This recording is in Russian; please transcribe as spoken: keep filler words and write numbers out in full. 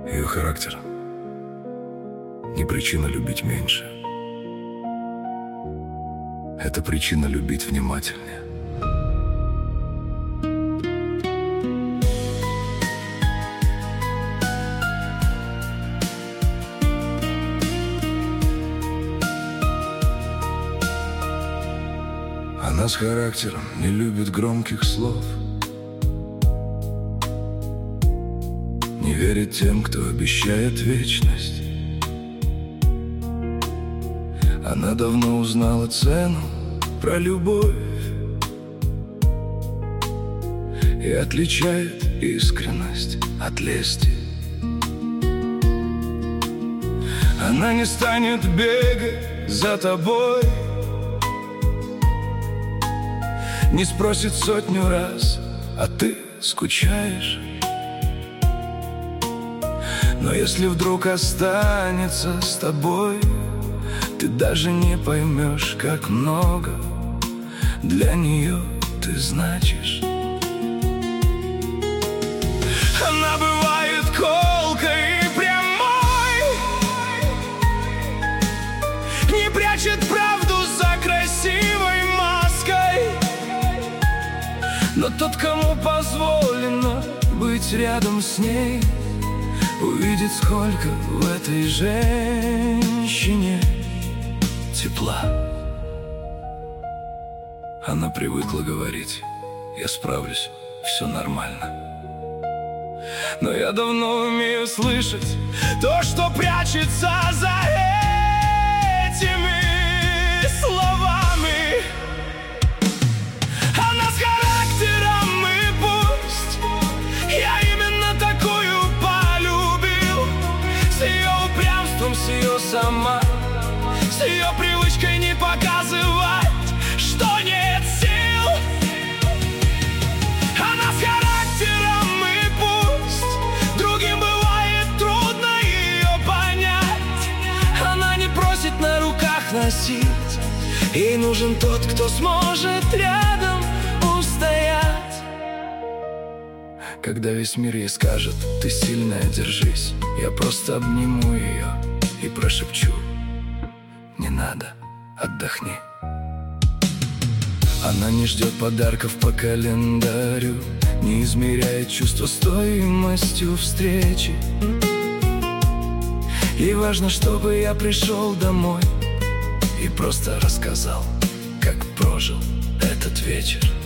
Ее характер не причина любить меньше. Это причина любить внимательнее. Она с характером не любит громких слов, не верит тем, кто обещает вечность. Она давно узнала цену про любовь и отличает искренность от лести. Она не станет бегать за тобой, не спросит сотню раз, а ты скучаешь. Но если вдруг останется с тобой, ты даже не поймешь, как много для нее ты значишь. Она бывает колкой и прямой, не прячет правду за красивой маской. Но тот, кому позволено быть рядом с ней, увидит, сколько в этой женщине тепла. Она привыкла говорить: я справлюсь, все нормально. Но я давно умею слышать то, что прячется за этими словами. Она с характером, и пусть я именно такую полюбил, с ее упрямством, с ее сама, с ее привычкой не показывать, что нет сил. Она с характером, и пусть другим бывает трудно ее понять. Она не просит на руках носить, ей нужен тот, кто сможет рядом устоять. Когда весь мир ей скажет: ты сильная, держись, я просто обниму ее и прошепчу: не надо, отдохни. Она не ждет подарков по календарю, не измеряет чувство стоимостью встречи. Ей важно, чтобы я пришел домой и просто рассказал, как прожил этот вечер.